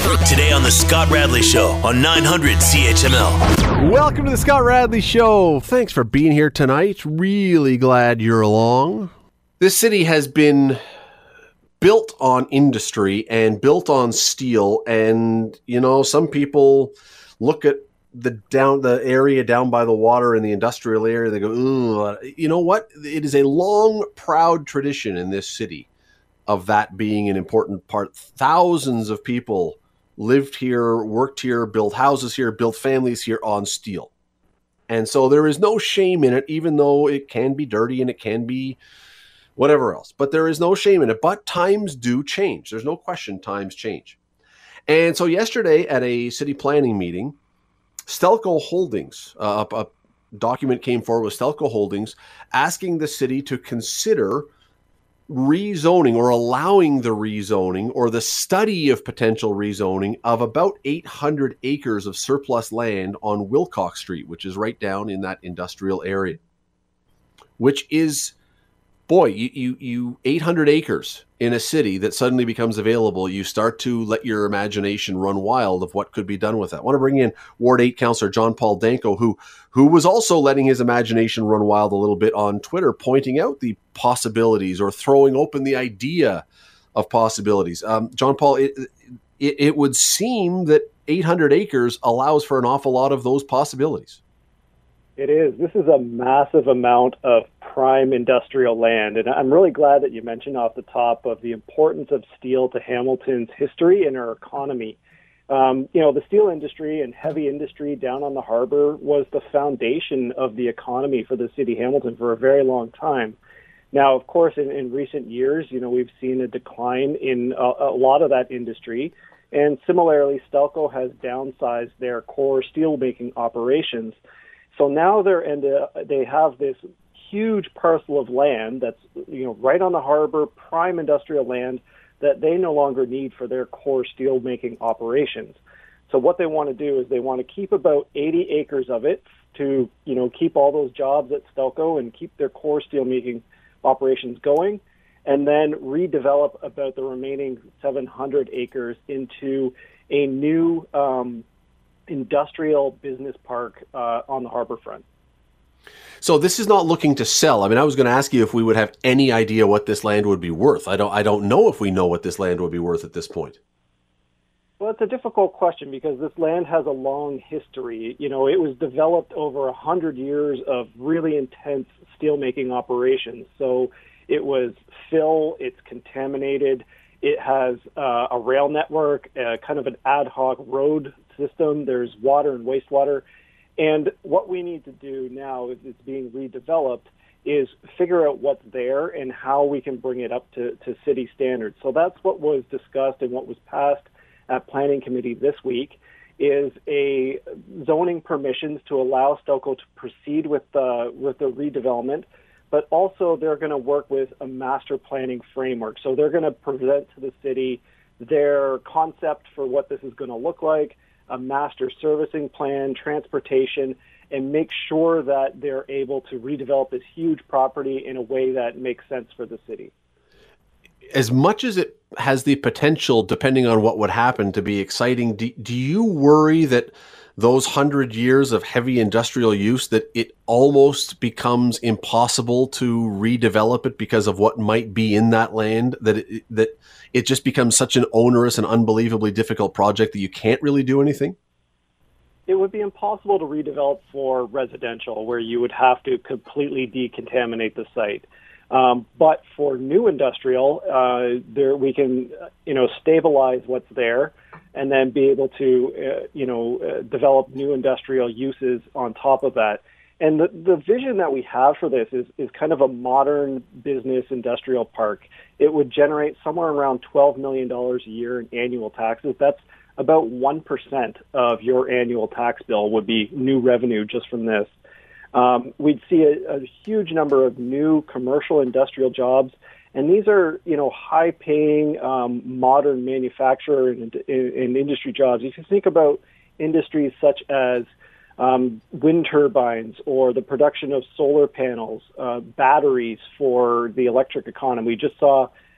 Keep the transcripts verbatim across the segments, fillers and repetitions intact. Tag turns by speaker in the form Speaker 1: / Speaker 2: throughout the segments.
Speaker 1: Today on The Scott Radley Show on nine hundred C H M L.
Speaker 2: Welcome to The Scott Radley Show. Thanks for being here tonight. Really glad you're along. This city has been built on industry and built on steel. And, you know, some people look at the down the area down by the water in the industrial area. They go, ooh, you know what? It is a long, proud tradition in this city of that being an important part. Thousands of people lived here, worked here, built houses here, built families here on steel. And so there is no shame in it, even though it can be dirty and it can be whatever else. But there is no shame in it. But times do change. There's no question times change. And so yesterday at a city planning meeting, Stelco Holdings, uh, a document came forward with Stelco Holdings asking the city to consider rezoning or allowing the rezoning or the study of potential rezoning of about eight hundred acres of surplus land on Wilcox Street, which is right down in that industrial area, which is, boy, you, you, you eight hundred acres in a city that suddenly becomes available. You start to let your imagination run wild of what could be done with that. I want to bring in Ward eight Councillor John Paul Danko, who who was also letting his imagination run wild a little bit on Twitter, pointing out the possibilities or throwing open the idea of possibilities. Um, John Paul, it, it, it would seem that eight hundred acres allows for an awful lot of those possibilities.
Speaker 3: It is. This is a massive amount of prime industrial land. And I'm really glad that you mentioned off the top of the importance of steel to Hamilton's history and our economy. Um, you know, the steel industry and heavy industry down on the harbor was the foundation of the economy for the city of Hamilton for a very long time. Now, of course, in, in recent years, you know, we've seen a decline in a, a lot of that industry. And similarly, Stelco has downsized their core steelmaking operations. So now they're and uh, they have this huge parcel of land that's, you know, right on the harbor, prime industrial land that they no longer need for their core steelmaking operations. So what they want to do is they want to keep about eighty acres of it to, you know, keep all those jobs at Stelco and keep their core steelmaking operations going, and then redevelop about the remaining seven hundred acres into a new um, industrial business park uh, on the harbor front.
Speaker 2: So this is not looking to sell. I mean, I was going to ask you if we would have any idea what this land would be worth. I don't I don't know if we know what this land would be worth at this point.
Speaker 3: Well, it's a difficult question because this land has a long history. You know, it was developed over a hundred years of really intense steelmaking operations. So it was fill, it's contaminated, it has uh, a rail network, uh, kind of an ad hoc road system. There's water and wastewater. And what we need to do now, as it's being redeveloped, is figure out what's there and how we can bring it up to, to city standards. So that's what was discussed and what was passed at Planning Committee this week, is a zoning permissions to allow Stelco to proceed with the, with the redevelopment, but also they're going to work with a master planning framework. So they're going to present to the city their concept for what this is going to look like, a master servicing plan, transportation, and make sure that they're able to redevelop this huge property in a way that makes sense for the city.
Speaker 2: As much as it has the potential, depending on what would happen, to be exciting, do, do you worry that those hundred years of heavy industrial use, that it almost becomes impossible to redevelop it because of what might be in that land, that it, that it just becomes such an onerous and unbelievably difficult project that you can't really do anything?
Speaker 3: It would be impossible to redevelop for residential, where you would have to completely decontaminate the site. Um, but for new industrial, uh, there we can, you know, stabilize what's there, and then be able to, uh, you know, uh, develop new industrial uses on top of that. And the, the vision that we have for this is, is kind of a modern business industrial park. It would generate somewhere around twelve million dollars a year in annual taxes. That's about one percent of your annual tax bill would be new revenue just from this. Um, we'd see a, a huge number of new commercial industrial jobs, and these are, you know, high-paying, um, modern manufacturer and, and industry jobs. If you think about industries such as um, wind turbines or the production of solar panels, uh, batteries for the electric economy. We just saw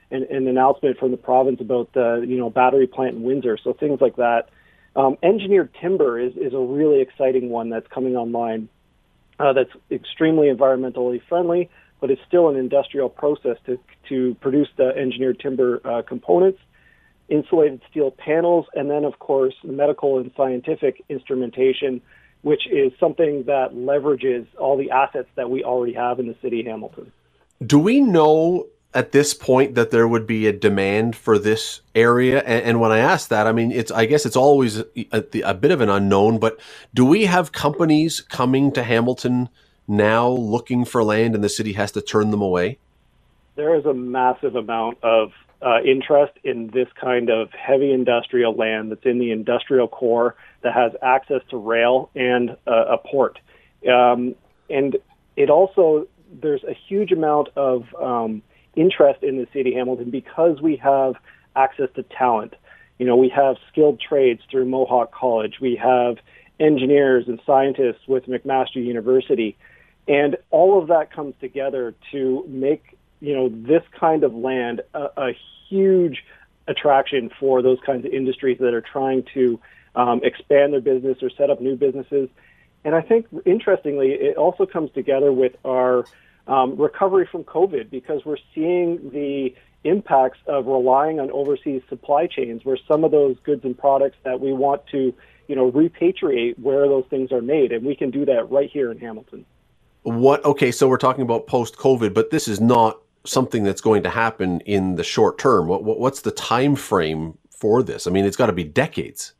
Speaker 3: an, an announcement from the province about the, you know, battery plant in Windsor. So things like that. Um, engineered timber is, is a really exciting one that's coming online. Uh, that's extremely environmentally friendly, but it's still an industrial process to to produce the engineered timber uh, components, insulated steel panels, and then, of course, medical and scientific instrumentation, which is something that leverages all the assets that we already have in the city of Hamilton.
Speaker 2: Do we know at this point that there would be a demand for this area? And, and when I ask that, I mean, it's I guess it's always a, a bit of an unknown, but do we have companies coming to Hamilton now looking for land and the city has to turn them away?
Speaker 3: There is a massive amount of uh, interest in this kind of heavy industrial land that's in the industrial core that has access to rail and uh, a port. Um, and it also, there's a huge amount of um, interest in the city of Hamilton because we have access to talent. You know, we have skilled trades through Mohawk College. We have engineers and scientists with McMaster University. And all of that comes together to make, you know, this kind of land a, a huge attraction for those kinds of industries that are trying to um, expand their business or set up new businesses. And I think, interestingly, it also comes together with our um, recovery from COVID, because we're seeing the impacts of relying on overseas supply chains, where some of those goods and products that we want to, you know, repatriate where those things are made, and we can do that right here in Hamilton.
Speaker 2: What? Okay, so we're talking about post-COVID, but this is not something that's going to happen in the short term. What, what what's the time frame for this? I mean, it's got to be decades.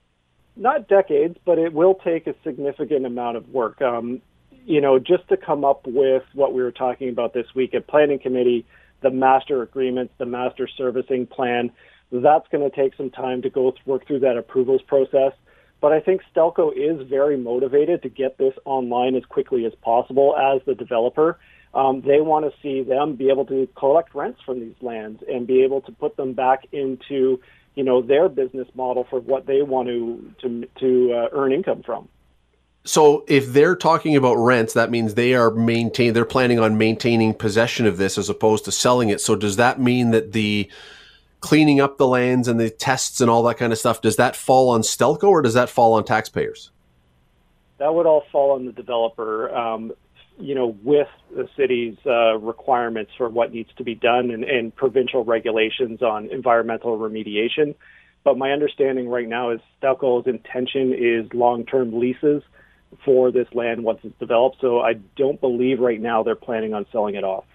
Speaker 3: Not decades, but it will take a significant amount of work. Um, you know, just to come up with what we were talking about this week at Planning Committee, the master agreements, the master servicing plan, that's going to take some time to go th- work through that approvals process. But I think Stelco is very motivated to get this online as quickly as possible as the developer. Um, they want to see them be able to collect rents from these lands and be able to put them back into, you know, their business model for what they want to to, to uh, earn income from.
Speaker 2: So if they're talking about rents, that means they are maintain they're planning on maintaining possession of this as opposed to selling it. So does that mean that the cleaning up the lands and the tests and all that kind of stuff, does that fall on Stelco or does that fall on taxpayers?
Speaker 3: That would all fall on the developer, um, you know, with the city's uh, requirements for what needs to be done and, and provincial regulations on environmental remediation. But my understanding right now is Stelco's intention is long-term leases for this land once it's developed. So I don't believe right now they're planning on selling it off.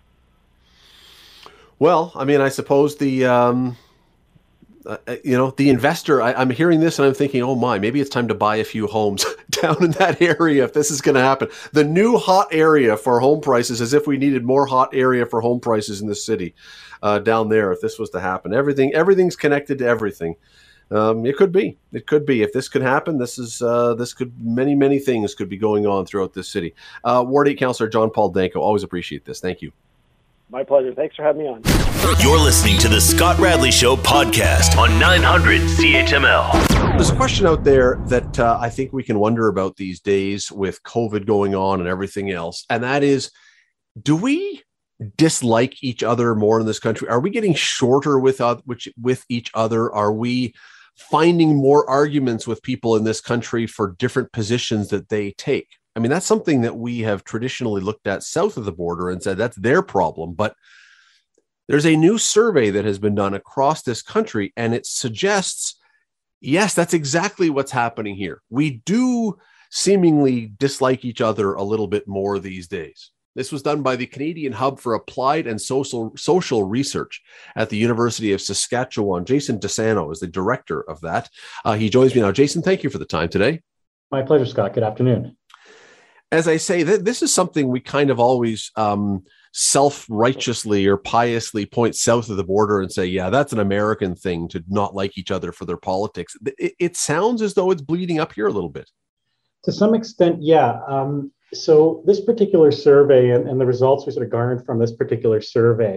Speaker 2: Well, I mean, I suppose the, um, uh, you know, the investor, I, I'm hearing this and I'm thinking, oh my, maybe it's time to buy a few homes down in that area if this is going to happen. The new hot area for home prices, as if we needed more hot area for home prices in the city uh, down there if this was to happen. Everything, everything's connected to everything. Um, it could be. It could be. If this could happen, this is uh, this could many, many things could be going on throughout this city. Uh, Ward eight Councillor John Paul Danko, always appreciate this. Thank you.
Speaker 3: My pleasure. Thanks for having me on.
Speaker 1: You're listening to the Scott Radley Show podcast on nine hundred C H M L.
Speaker 2: There's a question out there that uh, I think we can wonder about these days with COVID going on and everything else, and that is, do we dislike each other more in this country? Are we getting shorter with uh, which, with each other? Are we finding more arguments with people in this country for different positions that they take? I mean, that's something that we have traditionally looked at south of the border and said that's their problem. But there's a new survey that has been done across this country, and it suggests, yes, that's exactly what's happening here. We do seemingly dislike each other a little bit more these days. This was done by the Canadian Hub for Applied and Social Social Research at the University of Saskatchewan. Jason DeSano is the director of that. Uh, he joins me now. Jason, thank you for the time today.
Speaker 4: My pleasure, Scott. Good afternoon.
Speaker 2: As I say, th- this is something we kind of always um, self-righteously or piously point south of the border and say, yeah, that's an American thing to not like each other for their politics. It, it sounds as though it's bleeding up here a little bit.
Speaker 4: To some extent, yeah. Um, so this particular survey and, and the results we sort of garnered from this particular survey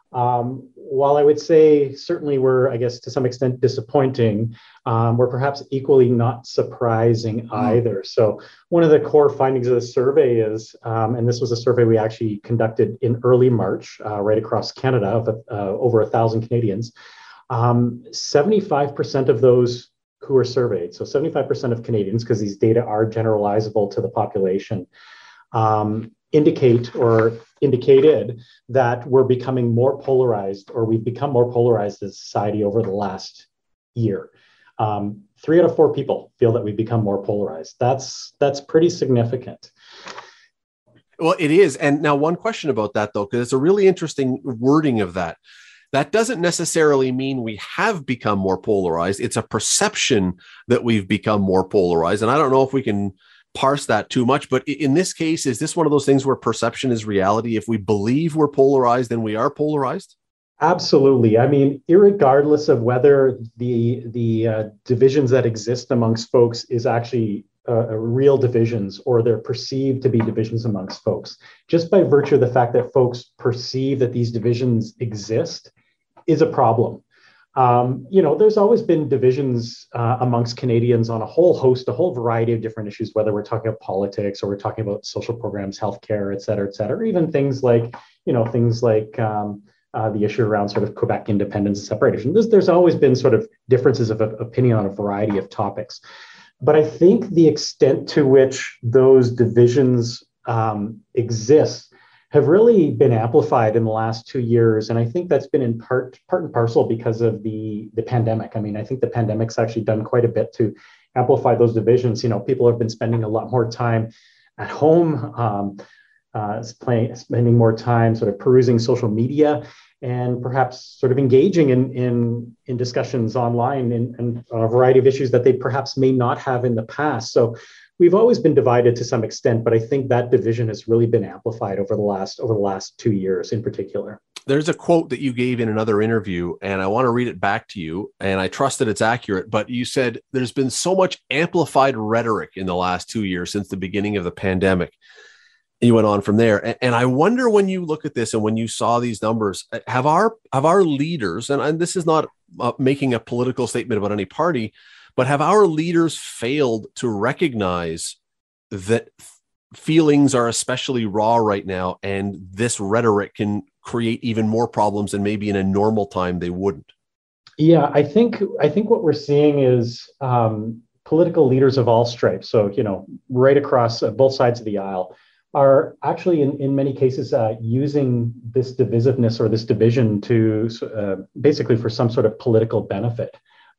Speaker 4: Um, while I would say certainly we're, I guess, to some extent disappointing, um, we're perhaps equally not surprising either. So one of the core findings of the survey is, um, and this was a survey we actually conducted in early March, uh, right across Canada, of uh, over a thousand Canadians, um, seventy-five percent of those who were surveyed, so seventy-five percent of Canadians, because these data are generalizable to the population, um, indicate or indicated that we're becoming more polarized, or we've become more polarized as a society over the last year. Um, three out of four people feel that we've become more polarized. That's that's pretty significant.
Speaker 2: Well, it is. And now one question about that, though, because it's a really interesting wording of that. That doesn't necessarily mean we have become more polarized. It's a perception that we've become more polarized. And I don't know if we can parse that too much, but in this case, is this one of those things where perception is reality? If we believe we're polarized, then we are polarized?
Speaker 4: Absolutely. I mean, irregardless of whether the the uh, divisions that exist amongst folks is actually uh, real divisions or they're perceived to be divisions amongst folks, just by virtue of the fact that folks perceive that these divisions exist is a problem. Um, you know, there's always been divisions uh, amongst Canadians on a whole host, a whole variety of different issues, whether we're talking about politics or we're talking about social programs, healthcare, et cetera, et cetera, or even things like, you know, things like um, uh, the issue around sort of Quebec independence and separation. There's, there's always been sort of differences of opinion on a variety of topics. But I think the extent to which those divisions um, exist have really been amplified in the last two years. And I think that's been in part part and parcel because of the, the pandemic. I mean, I think the pandemic's actually done quite a bit to amplify those divisions. You know, people have been spending a lot more time at home, um, uh, playing, spending more time sort of perusing social media and perhaps sort of engaging in, in, in discussions online and, and on a variety of issues that they perhaps may not have in the past. So we've always been divided to some extent, but I think that division has really been amplified over the last over the last two years in particular.
Speaker 2: There's a quote that you gave in another interview, and I want to read it back to you, and I trust that it's accurate, but you said there's been so much amplified rhetoric in the last two years since the beginning of the pandemic. You went on from there. And I wonder, when you look at this and when you saw these numbers, have our have our leaders, and, and this is not uh, making a political statement about any party, but have our leaders failed to recognize that feelings are especially raw right now, and this rhetoric can create even more problems than maybe in a normal time they wouldn't?
Speaker 4: Yeah, I think I think what we're seeing is um, political leaders of all stripes, so, you know, right across uh, both sides of the aisle, are actually in, in many cases uh, using this divisiveness or this division to uh, basically for some sort of political benefit.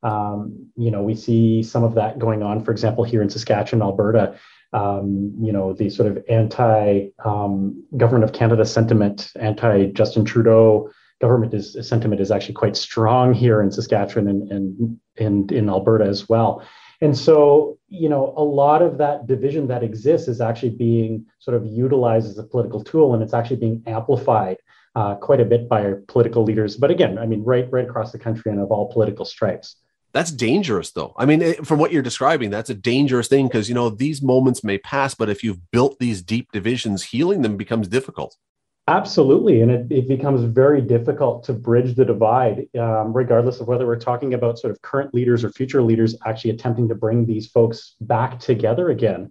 Speaker 4: Um, you know, we see some of that going on, for example, here in Saskatchewan, Alberta. Um, you know, the sort of anti-government um, of Canada sentiment, anti-Justin Trudeau government is sentiment is actually quite strong here in Saskatchewan and, and, and in Alberta as well. And so, you know, a lot of that division that exists is actually being sort of utilized as a political tool, and it's actually being amplified uh, quite a bit by our political leaders. But again, I mean, right, right across the country and of all political stripes.
Speaker 2: That's dangerous, though. I mean, it, from what you're describing, that's a dangerous thing because, you know, these moments may pass, but if you've built these deep divisions, healing them becomes difficult.
Speaker 4: Absolutely. And it, it becomes very difficult to bridge the divide, um, regardless of whether we're talking about sort of current leaders or future leaders actually attempting to bring these folks back together again.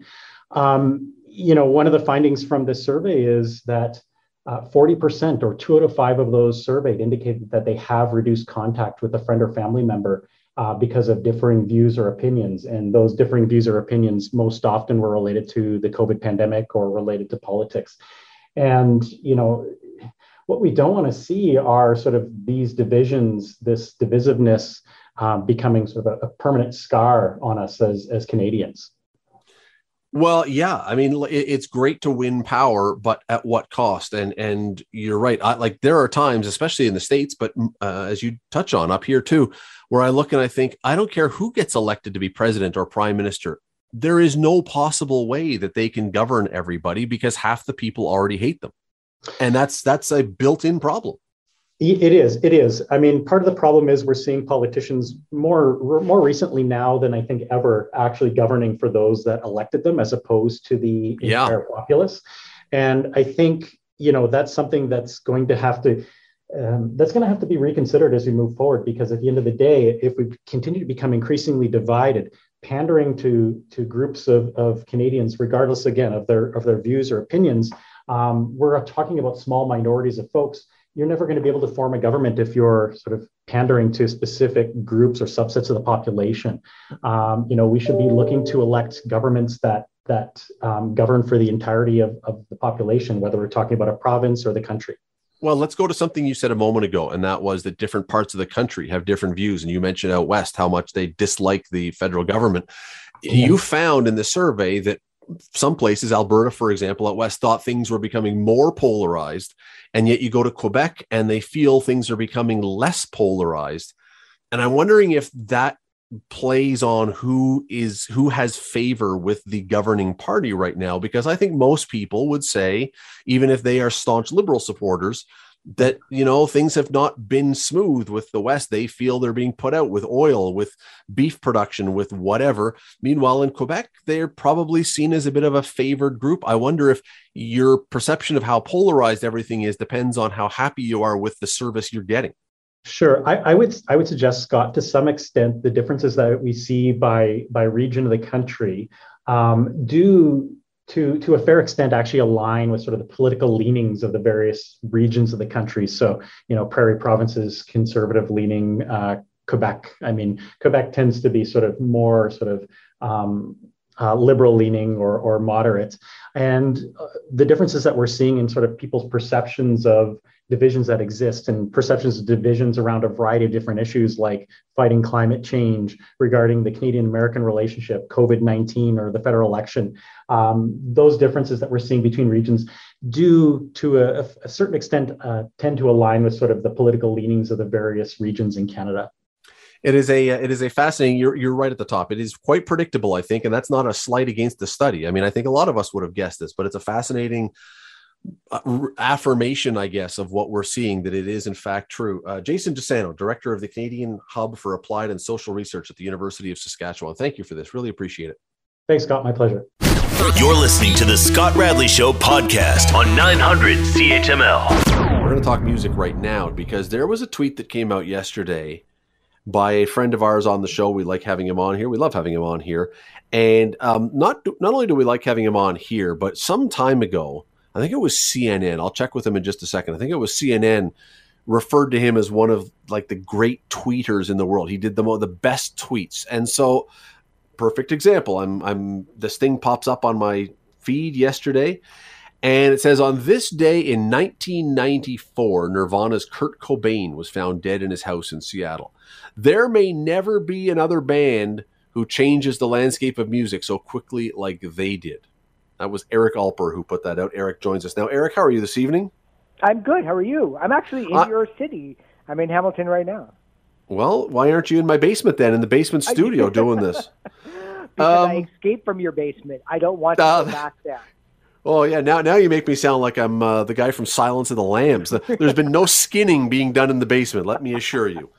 Speaker 4: Um, you know, one of the findings from this survey is that uh, forty percent or two out of five of those surveyed indicated that they have reduced contact with a friend or family member uh, because of differing views or opinions. And those differing views or opinions most often were related to the COVID pandemic or related to politics. And, you know, what we don't want to see are sort of these divisions, this divisiveness um, becoming sort of a, a permanent scar on us as, as Canadians.
Speaker 2: Well, yeah, I mean, it's great to win power, but at what cost? And and you're right. I, like there are times, especially in the States, but uh, as you touch on up here too, where I look and I think, I don't care who gets elected to be president or prime minister. There is no possible way that they can govern everybody because half the people already hate them. And that's that's a built-in problem.
Speaker 4: It is. It is. I mean, part of the problem is we're seeing politicians more more recently now than I think ever actually governing for those that elected them as opposed to the
Speaker 2: yeah.
Speaker 4: entire populace. And I think, you know, that's something that's going to have to um, that's going to have to be reconsidered as we move forward, because at the end of the day, if we continue to become increasingly divided, pandering to to groups of, of Canadians, regardless again of their of their views or opinions, um, we're talking about small minorities of folks. You're never going to be able to form a government if you're sort of pandering to specific groups or subsets of the population. Um, you know, we should be looking to elect governments that that um, govern for the entirety of, of the population, whether we're talking about a province or the country.
Speaker 2: Well, let's go to something you said a moment ago, and that was that different parts of the country have different views. And you mentioned out west how much they dislike the federal government. Yeah. You found in the survey that some places, Alberta, for example, out west, thought things were becoming more polarized. And yet you go to Quebec and they feel things are becoming less polarized. And I'm wondering if that plays on who is who has favor with the governing party right now, because I think most people would say, even if they are staunch Liberal supporters, that, you know, things have not been smooth with the West. They feel they're being put out with oil, with beef production, with whatever. Meanwhile, in Quebec, they're probably seen as a bit of a favored group. I wonder if your perception of how polarized everything is depends on how happy you are with the service you're getting.
Speaker 4: Sure. I, I would I would suggest, Scott, to some extent, the differences that we see by by region of the country um, do to to a fair extent actually align with sort of the political leanings of the various regions of the country. So, you know, Prairie Province's conservative leaning, uh, Quebec. I mean, Quebec tends to be sort of more sort of um, uh, liberal leaning or or moderate, and uh, the differences that we're seeing in sort of people's perceptions of divisions that exist and perceptions of divisions around a variety of different issues like fighting climate change, regarding the Canadian-American relationship, COVID nineteen, or the federal election. Um, those differences that we're seeing between regions do, to a, a certain extent, uh, tend to align with sort of the political leanings of the various regions in Canada.
Speaker 2: It is a it is a fascinating. You're you're right at the top. It is quite predictable, I think, and that's not a slight against the study. I mean, I think a lot of us would have guessed this, but it's a fascinating Uh, affirmation, I guess, of what we're seeing, that it is in fact true. Uh, Jason DeSanto, Director of the Canadian Hub for Applied and Social Research at the University of Saskatchewan. Thank you for this. Really appreciate it.
Speaker 4: Thanks, Scott. My pleasure.
Speaker 1: You're listening to the Scott Radley Show podcast on nine hundred C H M L.
Speaker 2: We're going to talk music right now because there was a tweet that came out yesterday by a friend of ours on the show. We like having him on here. We love having him on here. And um, not, not only do we like having him on here, but some time ago, I think it was C N N. I'll check with him in just a second. I think it was C N N referred to him as one of like the great tweeters in the world. He did the mo- the best tweets. And so, perfect example. I'm I'm this thing pops up on my feed yesterday, and it says, on this day in nineteen ninety-four, Nirvana's Kurt Cobain was found dead in his house in Seattle. There may never be another band who changes the landscape of music so quickly like they did. That was Eric Alper who put that out. Eric joins us now. Eric, how are you this evening?
Speaker 5: I'm good. How are you? I'm actually in uh, your city. I'm in Hamilton right now.
Speaker 2: Well, why aren't you in my basement then, in the basement studio doing this?
Speaker 5: Because um, I escaped from your basement. I don't want to uh, go back there.
Speaker 2: Oh, yeah. Now now you make me sound like I'm uh, the guy from Silence of the Lambs. There's been no skinning being done in the basement, let me assure you.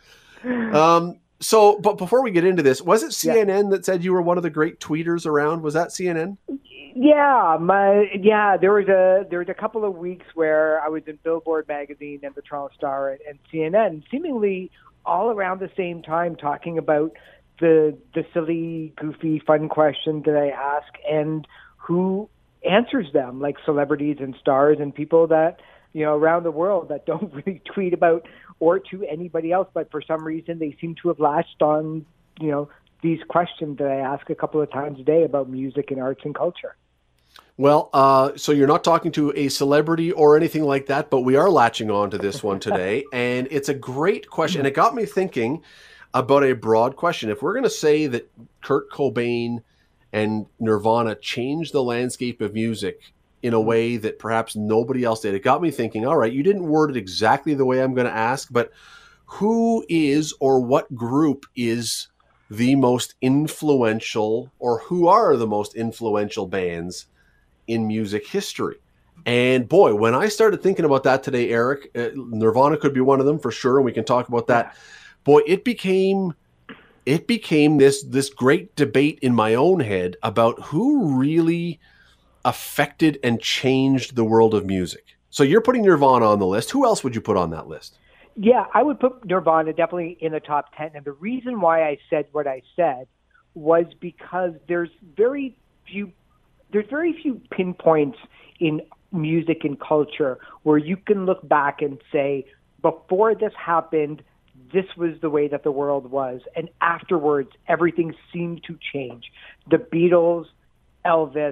Speaker 2: Um. So, but before we get into this, was it C N N yeah. that said you were one of the great tweeters around? Was that C N N?
Speaker 5: Yeah, my yeah. There was a there was a couple of weeks where I was in Billboard magazine and the Toronto Star and, and C N N, seemingly all around the same time, talking about the the silly, goofy, fun questions that I ask and who answers them, like celebrities and stars and people that, you know, around the world that don't really tweet about or to anybody else, but for some reason they seem to have latched on, you know, these questions that I ask a couple of times a day about music and arts and culture.
Speaker 2: Well, uh, so you're not talking to a celebrity or anything like that, but we are latching on to this one today, and it's a great question. And it got me thinking about a broad question. If we're going to say that Kurt Cobain and Nirvana changed the landscape of music in a way that perhaps nobody else did, it got me thinking, all right, you didn't word it exactly the way I'm going to ask, but who is or what group is the most influential, or who are the most influential bands in music history? And boy, when I started thinking about that today, Eric, uh, Nirvana could be one of them for sure, and we can talk about that. Boy, it became it became this this great debate in my own head about who really affected and changed the world of music. So you're putting Nirvana on the list. Who else would you put on that list?
Speaker 5: Yeah, I would put Nirvana definitely in the top ten. And the reason why I said what I said was because there's very few there's very few pinpoints in music and culture where you can look back and say, before this happened, this was the way that the world was. And afterwards, everything seemed to change. The Beatles, Elvis,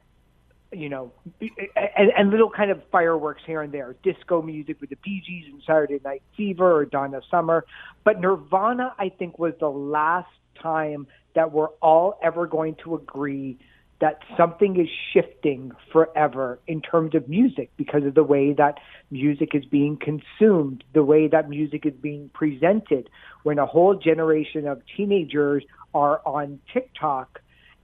Speaker 5: you know, and, and little kind of fireworks here and there, disco music with the Bee Gees and Saturday Night Fever or Donna Summer. But Nirvana, I think, was the last time that we're all ever going to agree that something is shifting forever in terms of music because of the way that music is being consumed, the way that music is being presented, when a whole generation of teenagers are on TikTok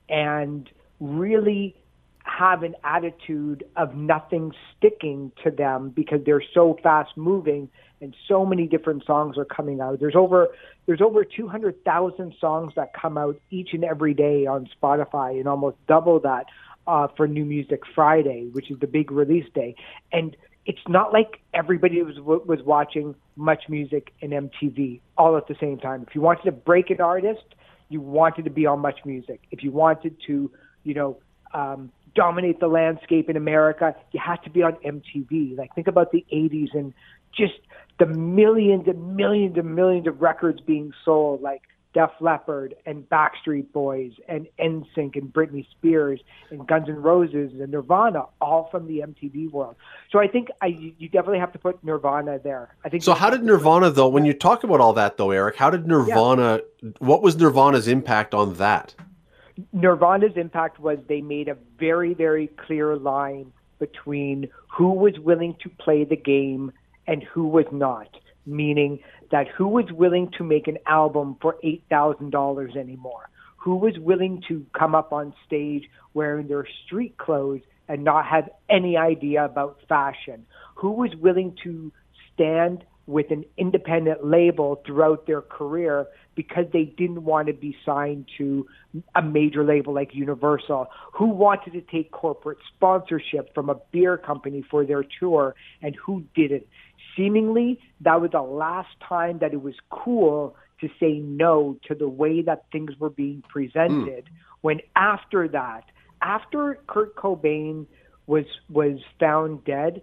Speaker 5: and really have an attitude of nothing sticking to them because they're so fast moving and so many different songs are coming out. There's over there's over two hundred thousand songs that come out each and every day on Spotify, and almost double that uh, for New Music Friday, which is the big release day. And it's not like everybody was was watching Much Music and M T V all at the same time. If you wanted to break an artist, you wanted to be on Much Music. If you wanted to, you know, um, dominate the landscape in America, you had to be on M T V. Like, think about the eighties and just the millions and millions and millions of records being sold, like Def Leppard and Backstreet Boys and N Sync and Britney Spears and Guns N' Roses and Nirvana, all from the M T V world. So I think I, you definitely have to put Nirvana there. I think.
Speaker 2: So how did Nirvana, though, when you talk about all that, though, Eric, how did Nirvana, yeah. what was Nirvana's impact on that?
Speaker 5: Nirvana's impact was they made a very, very clear line between who was willing to play the game and who was not, meaning that who was willing to make an album for eight thousand dollars anymore, who was willing to come up on stage wearing their street clothes and not have any idea about fashion, who was willing to stand with an independent label throughout their career because they didn't want to be signed to a major label like Universal, who wanted to take corporate sponsorship from a beer company for their tour, and who didn't. Seemingly, that was the last time that it was cool to say no to the way that things were being presented. Mm. When after that, after Kurt Cobain was was found dead,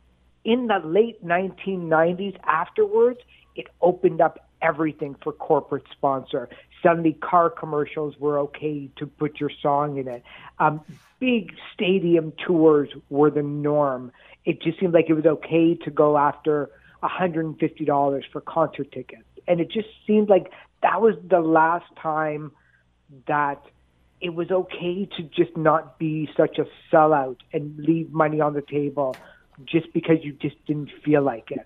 Speaker 5: in the late nineteen nineties afterwards, it opened up everything for corporate sponsor. Suddenly car commercials were okay to put your song in it. Um, big stadium tours were the norm. It just seemed like it was okay to go after one hundred fifty dollars for concert tickets. And it just seemed like that was the last time that it was okay to just not be such a sellout and leave money on the table just because you just didn't feel like it.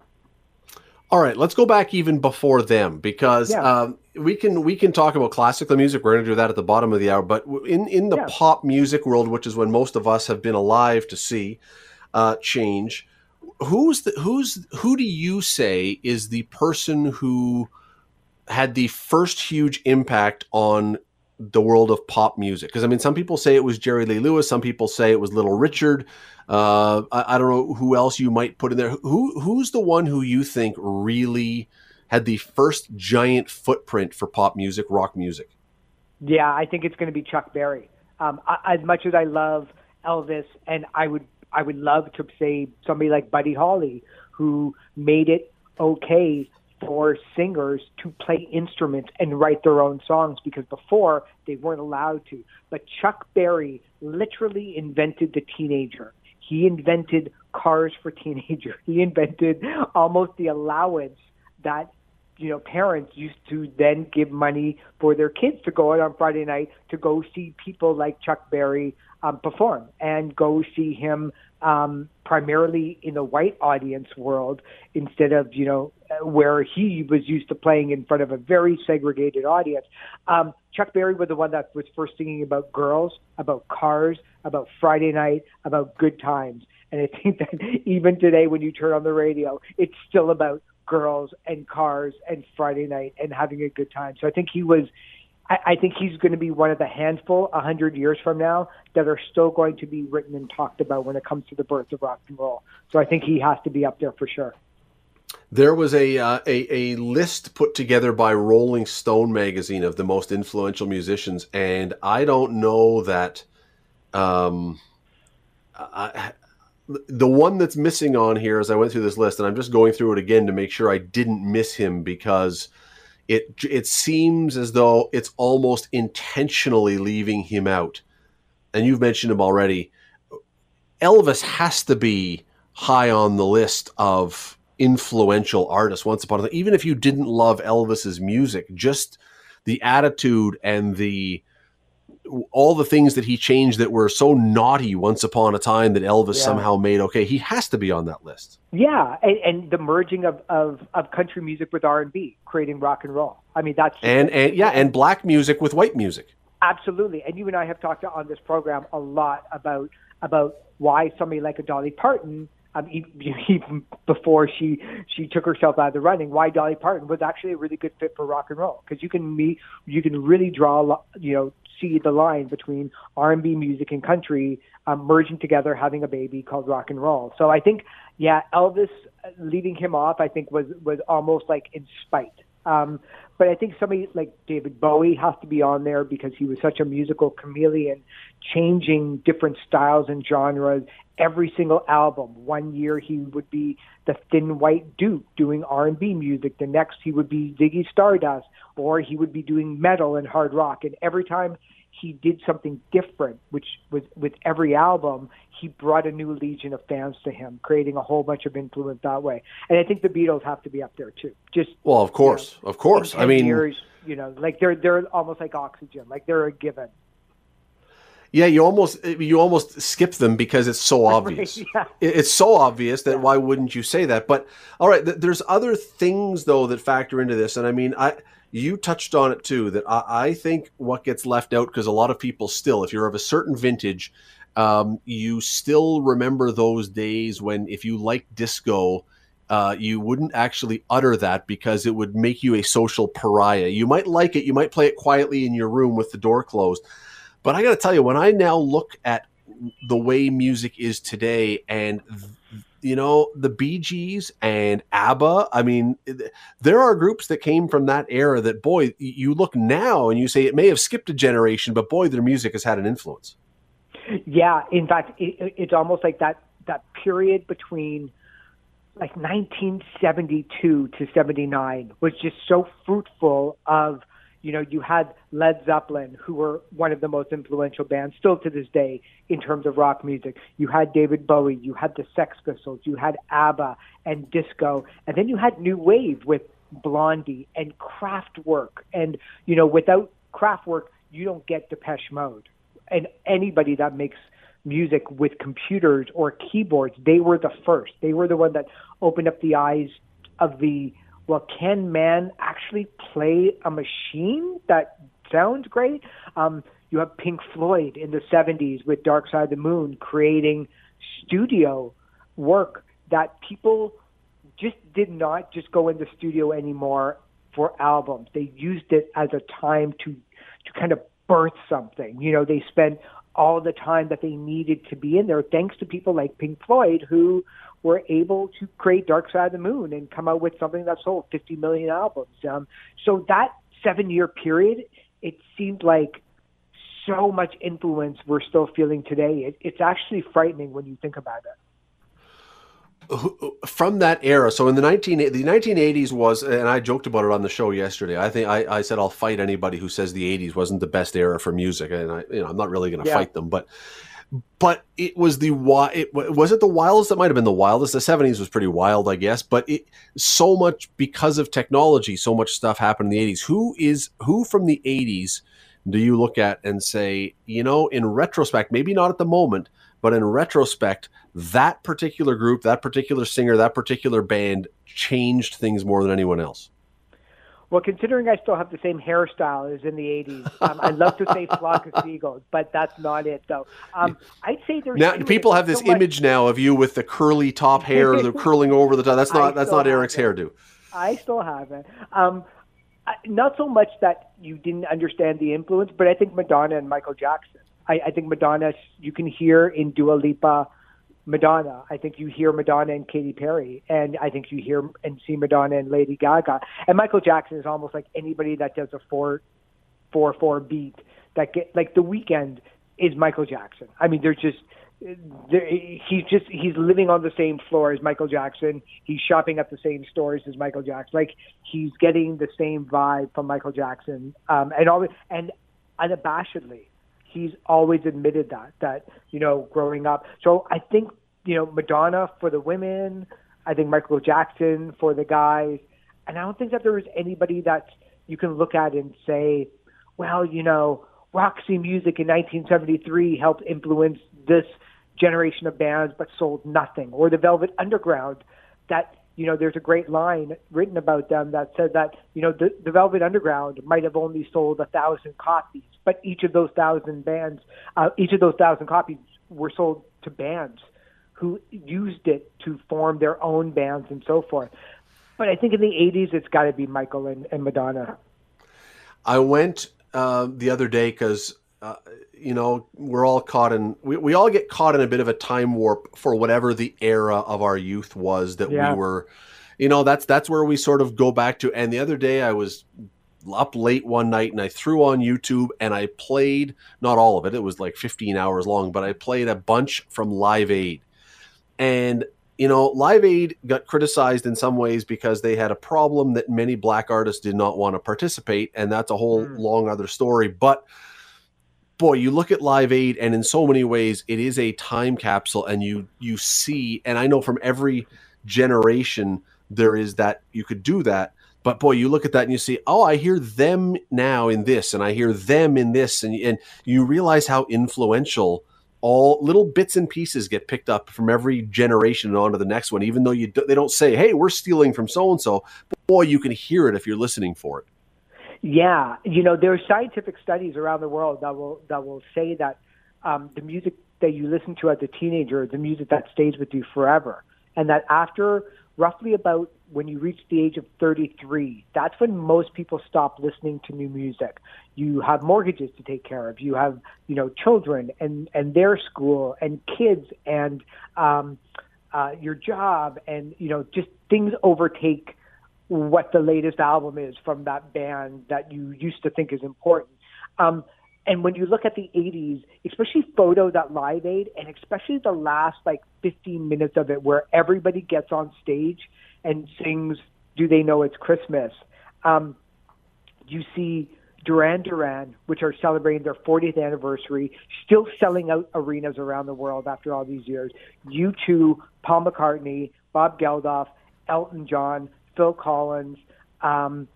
Speaker 2: All right, let's go back even before them, because
Speaker 5: yeah.
Speaker 2: um, we can we can talk about classical music. We're going to do that at the bottom of the hour. But in, in the
Speaker 5: yeah.
Speaker 2: pop music world, which is when most of us have been alive to see uh, change, who's the, who's who do you say is the person who had the first huge impact on the world of pop music? Because I mean, some people say it was Jerry Lee Lewis. Some people say it was Little Richard. Uh, I, I don't know who else you might put in there. Who who's the one who you think really had the first giant footprint for pop music, rock music?
Speaker 5: Yeah, I think it's going to be Chuck Berry. Um, I, as much as I love Elvis, and I would I would love to say somebody like Buddy Holly, who made it okay for singers to play instruments and write their own songs, because before they weren't allowed to. But Chuck Berry literally invented the teenager. He invented cars for teenagers. He invented almost the allowance that, you know, parents used to then give money for their kids to go out on Friday night to go see people like Chuck Berry um, perform, and go see him um, primarily in the white audience world instead of, you know, where he was used to playing in front of a very segregated audience. Um, Chuck Berry was the one that was first singing about girls, about cars, about Friday night, about good times. And I think that even today when you turn on the radio, it's still about girls and cars and Friday night and having a good time. So I think he was I, I think he's going to be one of the handful a hundred years from now that are still going to be written and talked about when it comes to the birth of rock and roll. So I think he has to be up there for sure.
Speaker 2: There was a, uh, a a list put together by Rolling Stone magazine of the most influential musicians, and I don't know that um, I, the one that's missing on here as I went through this list, and I'm just going through it again to make sure I didn't miss him, because it it seems as though it's almost intentionally leaving him out. And you've mentioned him already. Elvis has to be high on the list of influential artists once upon a time. Even if you didn't love Elvis's music, just the attitude and the all the things that he changed that were so naughty once upon a time that Elvis yeah. somehow made okay, he has to be on that list.
Speaker 5: Yeah, and, and the merging of, of, of country music with R and B, creating rock and roll. I mean, that's
Speaker 2: and and yeah, and black music with white music.
Speaker 5: Absolutely, and you and I have talked on this program a lot about about why somebody like a Dolly Parton, um, even before she she took herself out of the running, why Dolly Parton was actually a really good fit for rock and roll, because you can meet, you can really draw, you know, see the line between R and B music and country um, merging together, having a baby called rock and roll. So I think, yeah, Elvis leaving him off, I think was was almost like in spite. Um, but I think somebody like David Bowie has to be on there because he was such a musical chameleon, changing different styles and genres every single album. One year he would be the Thin White Duke doing R and B music. The next he would be Ziggy Stardust, or he would be doing metal and hard rock. And every time he did something different, which was with every album, he brought a new legion of fans to him, creating a whole bunch of influence that way. And I think the Beatles have to be up there too. Just
Speaker 2: well, of course,
Speaker 5: you know,
Speaker 2: of course. I mean,
Speaker 5: years, you know, like they're they're almost like oxygen, like they're a given.
Speaker 2: Yeah, you almost you almost skip them because it's so obvious.
Speaker 5: yeah.
Speaker 2: It's so obvious that
Speaker 5: yeah.
Speaker 2: why wouldn't you say that? But all right, th- there's other things though that factor into this, and I mean, I. You touched on it too, that I, I think what gets left out, because a lot of people still, if you're of a certain vintage, um, you still remember those days when if you liked disco, uh, you wouldn't actually utter that because it would make you a social pariah. You might like it, you might play it quietly in your room with the door closed. But I got to tell you, when I now look at the way music is today, and you know, the Bee Gees and ABBA, I mean, there are groups that came from that era that, boy, you look now and you say it may have skipped a generation, but boy, their music has had an influence.
Speaker 5: Yeah, in fact, it, it's almost like that, that period between like nineteen seventy-two to seventy-nine was just so fruitful of, you know, you had Led Zeppelin, who were one of the most influential bands still to this day in terms of rock music. You had David Bowie, you had the Sex Pistols, you had ABBA and disco, and then you had New Wave with Blondie and Kraftwerk. And, you know, without Kraftwerk, you don't get Depeche Mode. And anybody that makes music with computers or keyboards, they were the first. They were the one that opened up the eyes of the, well, can man actually play a machine that sounds great? Um, you have Pink Floyd in the seventies with Dark Side of the Moon creating studio work that people just did not just go in the studio anymore for albums. They used it as a time to, to kind of birth something. You know, they spent all the time that they needed to be in there thanks to people like Pink Floyd, who were able to create Dark Side of the Moon and come out with something that sold fifty million albums. Um, so that seven-year period, it seemed like so much influence we're still feeling today. It, it's actually frightening when you think about it.
Speaker 2: From that era, so in the nineteen the nineteen eighties was, and I joked about it on the show yesterday. I think I, I said I'll fight anybody who says the eighties wasn't the best era for music, and I, you know, I'm not really going to
Speaker 5: yeah.
Speaker 2: fight them, but. But it was the it was it the wildest? It might have been the wildest. The seventies was pretty wild, I guess. But it so much because of technology, so much stuff happened in the eighties. Who is who from the eighties do you look at and say, you know, in retrospect, maybe not at the moment, but in retrospect, that particular group, that particular singer, that particular band changed things more than anyone else?
Speaker 5: Well, considering I still have the same hairstyle as in the eighties, um, I'd love to say Flock of Seagulls, but that's not it, though. Um, I'd say there's
Speaker 2: now people have this so image much... now of you with the curly top hair, the curling over the top. That's not that's not Eric's hairdo.
Speaker 5: I still have it. Um, I, not so much that you didn't understand the influence, but I think Madonna and Michael Jackson. I, I think Madonna, you can hear in Dua Lipa, Madonna. I think you hear Madonna and Katy Perry, and I think you hear and see Madonna and Lady Gaga. And Michael Jackson is almost like anybody that does a four, four, four beat. That get like The Weeknd is Michael Jackson. I mean, there's just there, he's just he's living on the same floor as Michael Jackson. He's shopping at the same stores as Michael Jackson. Like he's getting the same vibe from Michael Jackson, um, and all and unabashedly. He's always admitted that, that, you know, growing up. So I think, you know, Madonna for the women, I think Michael Jackson for the guys. And I don't think that there is anybody that you can look at and say, well, you know, Roxy Music in nineteen seventy-three helped influence this generation of bands but sold nothing. Or the Velvet Underground that, you know, there's a great line written about them that said that, you know, the, the Velvet Underground might have only sold a thousand copies, but each of those thousand bands, uh, each of those thousand copies were sold to bands who used it to form their own bands and so forth. But I think in the eighties, it's got to be Michael and, and Madonna.
Speaker 2: I went uh, the other day because, uh, you know, we're all caught in, we, we all get caught in a bit of a time warp for whatever the era of our youth was that
Speaker 5: Yeah.
Speaker 2: we were, you know, that's, that's where we sort of go back to. And the other day I was up late one night and I threw on YouTube and I played, not all of it, it was like fifteen hours long, but I played a bunch from Live Aid. And, you know, Live Aid got criticized in some ways because they had a problem that many black artists did not want to participate. And that's a whole
Speaker 5: Mm.
Speaker 2: long other story. But boy, you look at Live Aid and in so many ways it is a time capsule, and you, you see, and I know from every generation there is that you could do that. But boy, you look at that and you see, oh, I hear them now in this, and I hear them in this, and and you realize how influential all little bits and pieces get picked up from every generation and on to the next one. Even though you do, they don't say, "Hey, we're stealing from so and so," boy, you can hear it if you're listening for it.
Speaker 5: Yeah, you know, there are scientific studies around the world that will that will say that um, the music that you listen to as a teenager is the music that stays with you forever, and that after roughly about when you reach the age of thirty-three, that's when most people stop listening to new music. You have mortgages to take care of. You have, you know, children and, and their school and kids and um, uh, your job, and, you know, just things overtake what the latest album is from that band that you used to think is important. Um, and when you look at the eighties, especially photos at Live Aid, and especially the last like fifteen minutes of it where everybody gets on stage and sings Do They Know It's Christmas? Um, you see Duran Duran, which are celebrating their fortieth anniversary, still selling out arenas around the world after all these years. U two, Paul McCartney, Bob Geldof, Elton John, Phil Collins, um,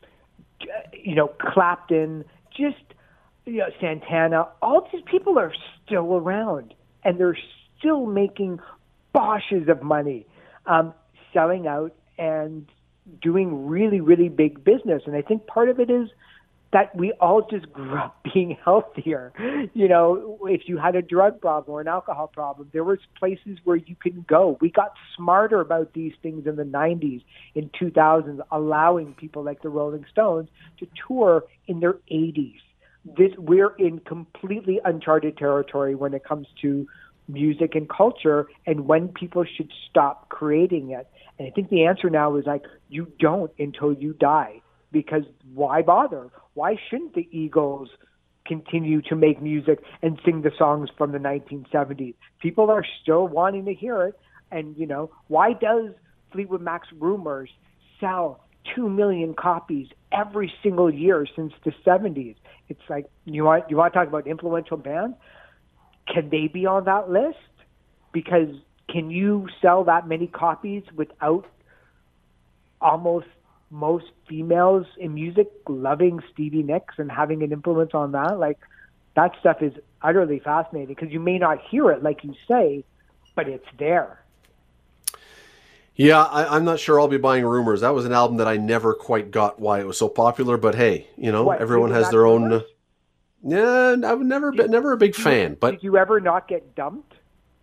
Speaker 5: you know, Clapton, just, you know, Santana. All these people are still around, and they're still making boshes of money, um, selling out and doing really, really big business. And I think part of it is that we all just grew up being healthier. You know, if you had a drug problem or an alcohol problem, there was places where you could go. We got smarter about these things in the nineties, in two thousands, allowing people like the Rolling Stones to tour in their eighties. This, we're in completely uncharted territory when it comes to music and culture, and when people should stop creating it. And I think the answer now is like, you don't until you die, because why bother? Why shouldn't the Eagles continue to make music and sing the songs from the nineteen seventies? People are still wanting to hear it. And, you know, why does Fleetwood Mac's Rumors sell two million copies every single year since the seventies? It's like, you want, you want to talk about influential bands? Can they be on that list? Because can you sell that many copies without almost most females in music loving Stevie Nicks and having an influence on that? Like, that stuff is utterly fascinating, because you may not hear it like you say, but it's there.
Speaker 2: Yeah, I, I'm not sure I'll be buying Rumors. That was an album that I never quite got why it was so popular, but hey, you know,
Speaker 5: What,
Speaker 2: everyone
Speaker 5: Fleetwood
Speaker 2: has their
Speaker 5: Mac
Speaker 2: own.
Speaker 5: Rumors?
Speaker 2: Uh, yeah, I've never been, never a big fan, but
Speaker 5: Did you ever not get dumped?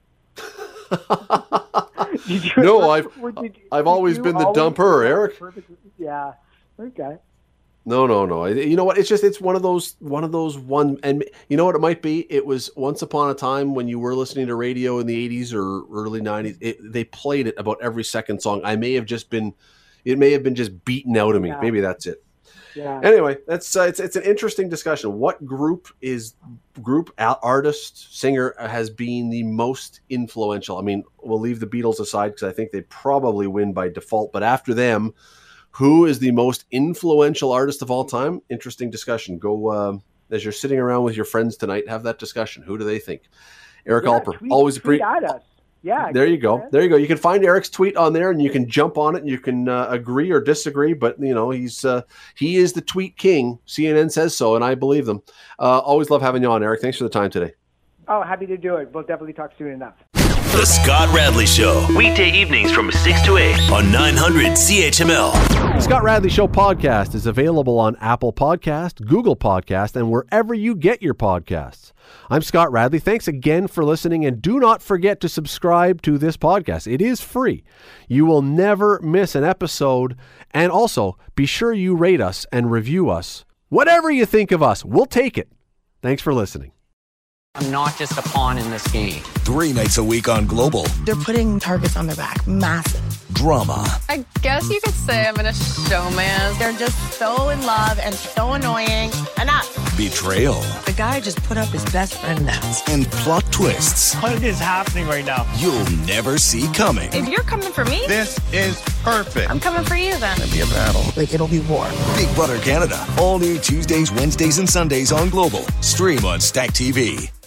Speaker 5: Did you
Speaker 2: no,
Speaker 5: ever-
Speaker 2: I've
Speaker 5: or did you-
Speaker 2: I've
Speaker 5: did
Speaker 2: always
Speaker 5: you
Speaker 2: been the
Speaker 5: always
Speaker 2: dumper,
Speaker 5: have
Speaker 2: Eric.
Speaker 5: perfect- Yeah. Okay.
Speaker 2: No, no, no. You know what? It's just it's one of those one of those one, and you know what it might be. It was once upon a time when you were listening to radio in the eighties or early nineties. It, they played it about every second song. I may have just been, it may have been just beaten out of me.
Speaker 5: Yeah.
Speaker 2: Maybe that's it.
Speaker 5: Yeah.
Speaker 2: Anyway, that's uh, it's it's an interesting discussion. What group is group artist singer has been the most influential? I mean, we'll leave the Beatles aside because I think they probably win by default. But after them, who is the most influential artist of all time? Interesting discussion. Go um, as you're sitting around with your friends tonight. Have that discussion. Who do they think? Eric
Speaker 5: yeah,
Speaker 2: Alper,
Speaker 5: tweet,
Speaker 2: always a
Speaker 5: tweet
Speaker 2: pre.
Speaker 5: at us. Yeah.
Speaker 2: There you go. There you go. You can find Eric's tweet on there, and you can jump on it, and you can uh, agree or disagree. But you know, he's uh, he is the tweet king. C N N says so, and I believe them. Uh, always love having you on, Eric. Thanks for the time today.
Speaker 5: Oh, happy to do it. We'll definitely talk soon enough.
Speaker 1: The Scott Radley Show, weekday evenings from six to eight on nine hundred C H M L.
Speaker 2: The Scott Radley Show podcast is available on Apple Podcast, Google Podcast, and wherever you get your podcasts. I'm Scott Radley. Thanks again for listening, and do not forget to subscribe to this podcast. It is free. You will never miss an episode, and also be sure you rate us and review us. Whatever you think of us, we'll take it. Thanks for listening.
Speaker 6: I'm not just a pawn in this game.
Speaker 7: Three nights a week on Global.
Speaker 8: They're putting targets on their back. Massive.
Speaker 7: Drama.
Speaker 9: I guess you could say I'm in a showman.
Speaker 8: They're just so in love and so annoying. Enough.
Speaker 7: Betrayal.
Speaker 8: The guy just put up his best friend now.
Speaker 7: And plot twists.
Speaker 10: What is happening right now?
Speaker 7: You'll never see coming.
Speaker 8: If you're coming for me,
Speaker 10: This is perfect.
Speaker 8: I'm coming for you then.
Speaker 7: It'll be a battle.
Speaker 8: Like, it'll be war.
Speaker 7: Big Brother Canada. All new Tuesdays, Wednesdays, and Sundays on Global. Stream on Stack T V.